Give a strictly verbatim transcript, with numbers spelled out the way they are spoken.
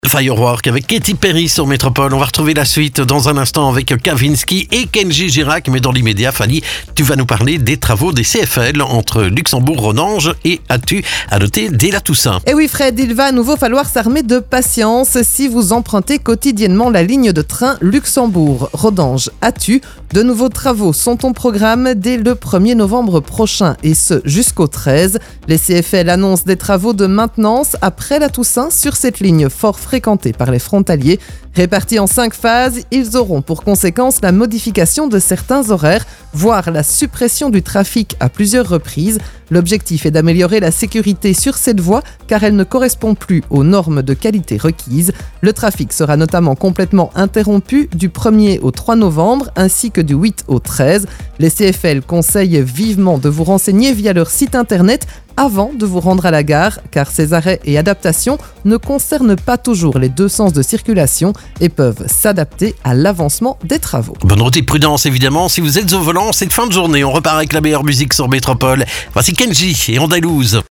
Firework avec Katy Perry sur Métropole. On va retrouver la suite dans un instant avec Kavinsky et Kenji Girac. Mais dans l'immédiat, Fanny, tu vas nous parler des travaux des C F L entre Luxembourg-Rodange et Attu, à noter dès la Toussaint. Et oui Fred, il va à nouveau falloir s'armer de patience si vous empruntez quotidiennement la ligne de train Luxembourg-Rodange-Attu. De nouveaux travaux sont au programme dès le premier novembre prochain et ce jusqu'au treize. Les C F L annoncent des travaux de maintenance après la Toussaint sur cette ligne fort fréquentés par les frontaliers. Répartis en cinq phases, ils auront pour conséquence la modification de certains horaires, voire la suppression du trafic à plusieurs reprises. L'objectif est d'améliorer la sécurité sur cette voie car elle ne correspond plus aux normes de qualité requises. Le trafic sera notamment complètement interrompu du premier au trois novembre ainsi que du huit au treize. Les C F L conseillent vivement de vous renseigner via leur site internet avant de vous rendre à la gare, car ces arrêts et adaptations ne concernent pas toujours les deux sens de circulation et peuvent s'adapter à l'avancement des travaux. Bonne route et prudence évidemment, si vous êtes au volant, cette fin de journée, on repart avec la meilleure musique sur Métropole. Voici Kenji et Andalouse.